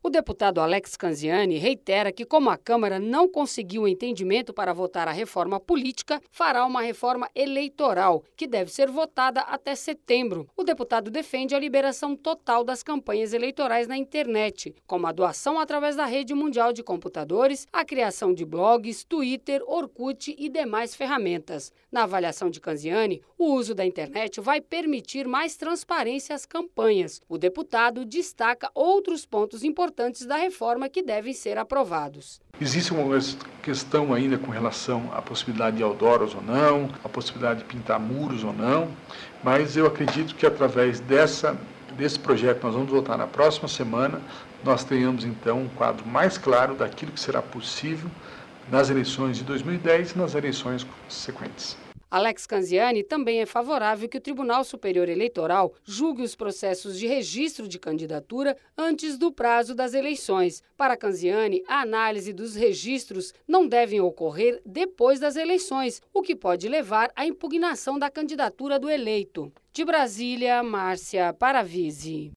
O deputado Alex Canziani reitera que, como a Câmara não conseguiu entendimento para votar a reforma política, fará uma reforma eleitoral, que deve ser votada até setembro. O deputado defende a liberação total das campanhas eleitorais na internet, como a doação através da rede mundial de computadores, a criação de blogs, Twitter, Orkut e demais ferramentas. Na avaliação de Canziani, o uso da internet vai permitir mais transparência às campanhas. O deputado destaca outros pontos importantes da reforma que devem ser aprovados. Existe uma questão ainda com relação à possibilidade de outdoors ou não, a possibilidade de pintar muros ou não, mas eu acredito que através desse projeto que nós vamos votar na próxima semana, nós tenhamos então um quadro mais claro daquilo que será possível nas eleições de 2010 e nas eleições subsequentes. Alex Canziani também é favorável que o Tribunal Superior Eleitoral julgue os processos de registro de candidatura antes do prazo das eleições. Para Canziani, a análise dos registros não deve ocorrer depois das eleições, o que pode levar à impugnação da candidatura do eleito. De Brasília, Márcia Paravisi.